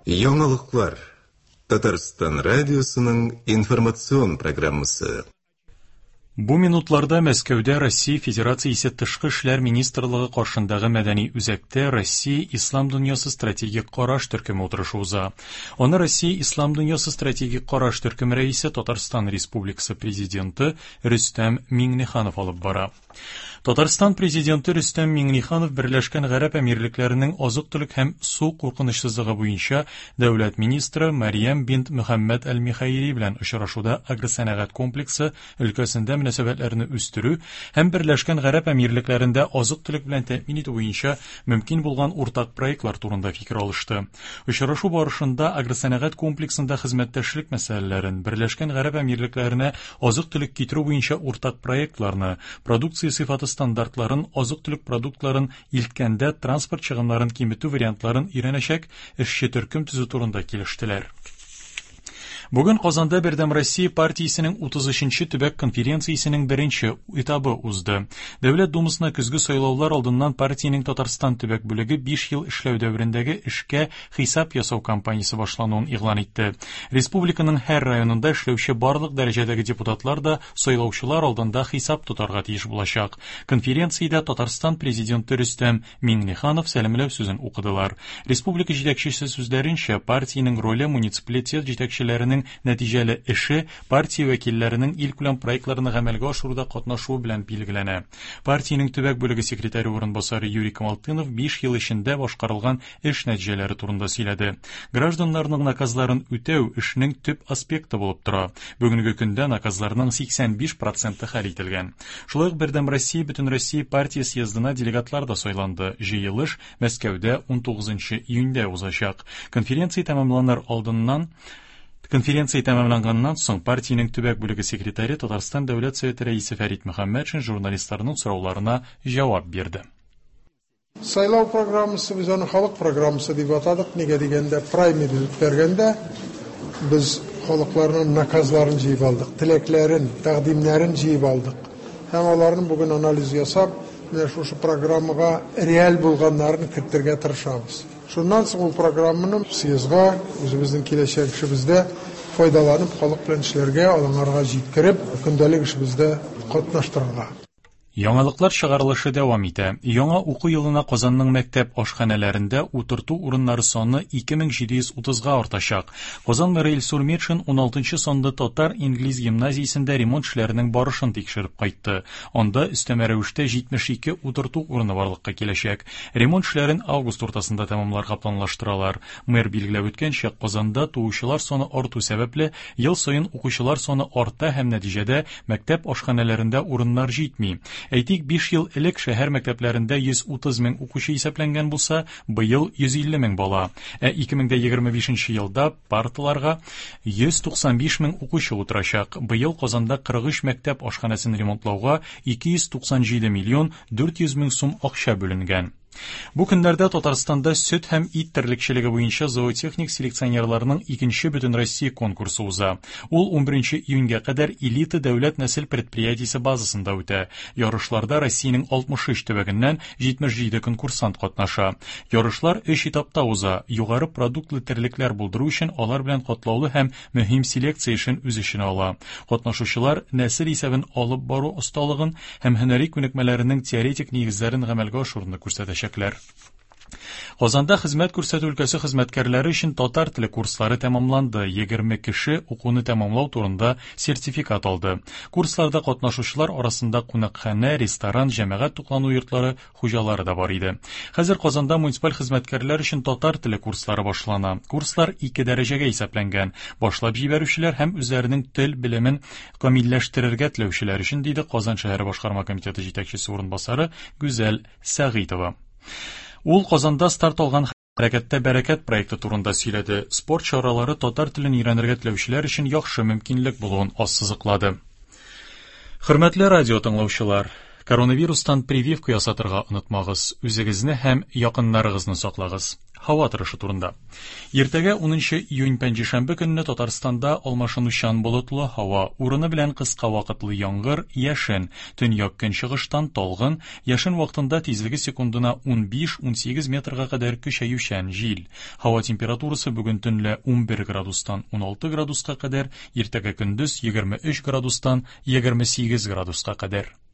Яңалыклар. Татарстан радиосының информацион программасы. Бу минутларда Мәскәүдә Россия Федерациясе Тышкы эшләр министрлыгы каршындагы мәдәни үзәктә Россия Ислам дөньясы стратегик караш төркеме утырышы уза. Аны Россия Ислам дөньясы стратегик караш төркеме рәисе Татарстан Республикасы президенты Рөстәм Миңнеханов алып бара. Татарстан президенты Рөстәм Миңнеханов Берләшкән Гарәп Әмирлекләренең азык-төлек һәм су куркынычсызлыгы буенча дәүләт министры Мариям бинт Мөхәммәд әл-Михайри белән очрашуда агросәнәгать комплексы өлкәсендә мөнәсәбәтләрне үстерү һәм Берләшкән Гарәп Әмирлекләрендә азык-төлек белән тәэмин итү буенча мөмкин булган уртак проектлар турында фикер алышты. Очрашу барышында агросәнәгать комплексында хезмәттәшлек мәсьәләләрен, Берләшкән Гарәп Әмирлекләренә азык-төлек китерү буенча уртак проектларны, продукция сыйфаты стандартларын, азык-төлек продуктларын илткәндә транспорт чыгымнарын киметү вариантларын өйрәнәчәк эшче төркем төзү турында килештеләр. Бүген Казанда Бердәм Россия партиясенең 33-нче төбәк конференциясенең беренче этабы узды. Дәүләт думасына көзге сайлаулар алдыннан партиянең Татарстан төбәк бүлеге 5 ел эшләү дәверендәге эшкә хисап ясау кампаниясе башлануын игълан итте. Республиканың һәр районында эшләүче барлык дәрәҗәдәге депутатлар да сайлаучылар алдында хисап тотарга тиеш булачак. Конференциядә Татарстан президенты Рөстәм Миңнеханов сәламләү сүзен укыдылар. Республика җитәкчесе сүзләренчә, партиянең роле муниципалитет җитәкчеләренең нәтиҗәле эше партия вәкилләренең илкүләм проектларны гамәлгә ашыруда катнашуы белән билгеләнә. Партиянең төбәк бүлеге секретаре урынбасары Юрий Камалтынов 5 ел эчендә башкарылган эш нәтиҗәләре турында сөйләде. Гражданнарның наказларын үтәү эшнең төп аспекты булып тора. Бүгенге көндә наказларның 85% хәл ителгән. Шулай ук Бердәм Россия Бөтен Россия партия съездына делегатлар да сайланды. Җыелыш Мәскәүдә 19 июньдә узачак. Конференция тәмамланганнан соң партиянең төбәк бүлеге секретаре Татарстан Дәүләт Советы рәисе Фәрит Мөхәммәтшин журналистларның сорауларына җавап бирде. Сайлау программасы без аны халык программасы дип атадык. Нигә дигәндә, праймериз үткәргәндә без халыкларның наказларын җыеп алдык, теләкләрен, тәкъдимнәрен җыеп алдык. Һәм аларны бүген анализ ясап, менә шушы программага реаль булганнарын кертергә тырышабыз. Шуннан соң ул программаны съездга, үзебезнең киләчәк эшебездә файдаланып, халык белән эшләргә, аларга җиткереп, көндәлек эшебездә катнаштырырга. Яңалыклар чыгарылышы дәвам итә. Яңа уку елына Казанның мәктәп ашханәләрендә утырту урыннары саны 2730-га артачак. Казан мэры Илсур Метшин 16-нчы санлы татар-инглиз гимназиясендә ремонт эшләренең барышын тикшереп кайтты. Анда өстәмә рәвештә 72 утырту урыны барлыкка киләчәк. Ремонт эшләрен август уртасында тәмамларга планлаштыралар. Мэр билгеләп үткәнчә, Казанда туучылар саны арту сәбәпле ел саен укучылар саны арта һәм нәтиҗәдә мәктәп ашханәләрендә урыннар җитми. Әйтик, 5 ел элек шәһәр мәктәпләрендә 130 мең укучы исәпләнгән булса, быел 150 мең бала. 2025 елда парталарга 195 мең укучы утырачак. Быел Казанда 43 мәктәп ашханәсен ремонтлауга 297 миллион 400 мең сум акча бүленгән. Бу көндәрдә Татарстанда сөт һәм ит терлекчелеге буенча зоотехник селекционерларның 2нче Бөтен Россия конкурсы уза. Ул 11 июньгә кадәр элита дәүләт нәсел предприятиесе базасында үтә. Ярышларда Россиянең 63 төбәгеннән 77 конкурсант катнаша. Ярышлар 3 этапта уза. Югары продуктлы терлекләр булдыру өчен алар белән катлаулы һәм мөһим селекция эшен үз эченә ала. Катнашучылар нәсел исәбен алып бару осталыгын һәм һөнәри күнекмәләренең теоретик нигезләрен гамәлгә ашыруны күрсәтәчәкләр. Казанда хезмәт күрсәтү өлкәсе хезмәткәрләре өчен татар теле курслары тәмамланды. 20 кеше укуны тәмамлау турында сертификат алды. Курсларда катнашучылар арасында кунакханә, ресторан, җәмәгать туклану йортлары хуҗалары да бар иде. Хәзер Казанда муниципаль хезмәткәрләр өчен татар теле курслары башлана. Курслар 2 дәрәҗәгә исәпләнгән. Башлап җибәрүчеләр һәм үзләренең тел белемен камилләштерергә теләүчеләр өчен, диде Казан шәһәре башкарма комитеты җитәкчесе урынбасары Гүзәл Сәгыйтова. Ул Казанда старт алган хәрәкәттә бәрәкәт проекты турында сөйләде. Спорт чаралары татар телен өйрәнергә теләүчеләр өчен яхшы мөмкинлек булуын ассызыклады. Хөрмәтле радио тыңлаучылар, коронавирустан прививка ясатырга онытмагыз. Үзегезне һәм якыннарыгызны саклагыз. Һава торышы турында. Иртәгә 10 июнь пәнҗешәмбе көнне Татарстанда алмашынучан болытлы һава, урыны белән кыска вакытлы яңгыр, яшен, төньяк көнчыгыштан талгын, яшен вакытында тизлеге секундына 15-18 метрга кадәр көчәючән җил. Һава температурасы бүген төнлә 11 градустан 16 градуска кадәр, иртәгә көндез 23 градустан 28 градуска кадәр.